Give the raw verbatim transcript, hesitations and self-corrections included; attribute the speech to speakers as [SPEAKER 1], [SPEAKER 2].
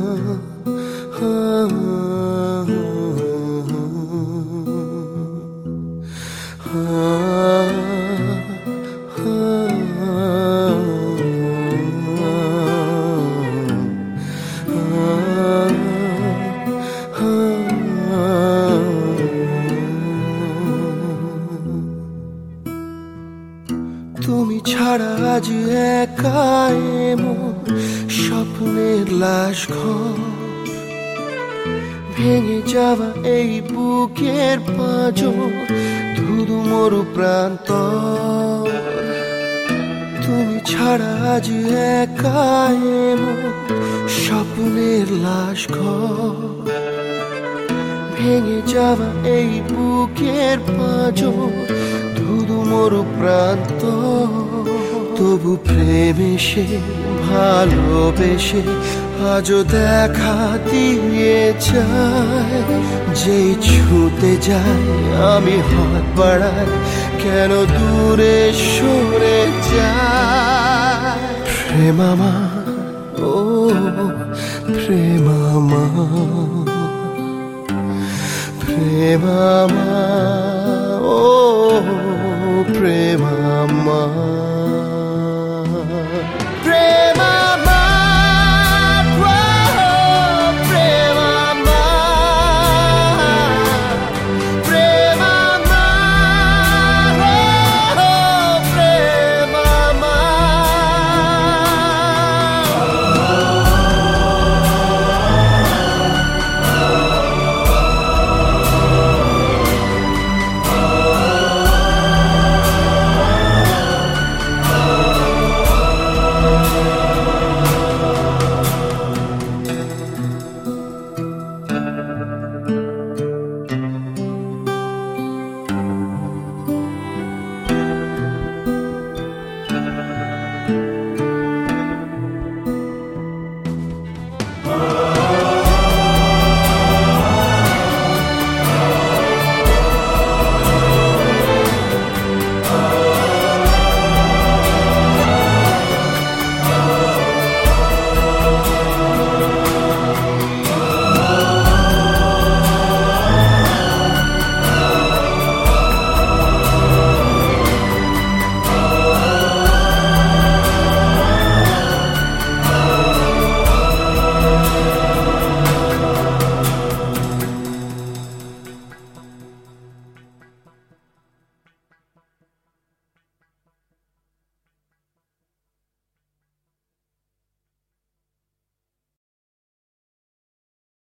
[SPEAKER 1] তুমি ছাড়া আজ একাই মন স্বপ্নের লাশ ঘর, ভেঙে যাওয়া এই বুকের পাঁজর ধুধু মরু প্রান্তর। তুমি ছাড়া আজ একাই মন স্বপ্নের লাশ ঘর, ভেঙে যাওয়া এই বুকের পাঁজর ধুধু মরু প্রান্ত। তবু প্রেমে সে ভালোবেসে আজও দেখা দিয়ে যায়, যেই ছুঁতে যায় আমি হাত বাড়াই কেন দূরে সরে যায়। প্রেম আমার, ও প্রেম আমার, প্রেম আমার, ও প্রেম আমার।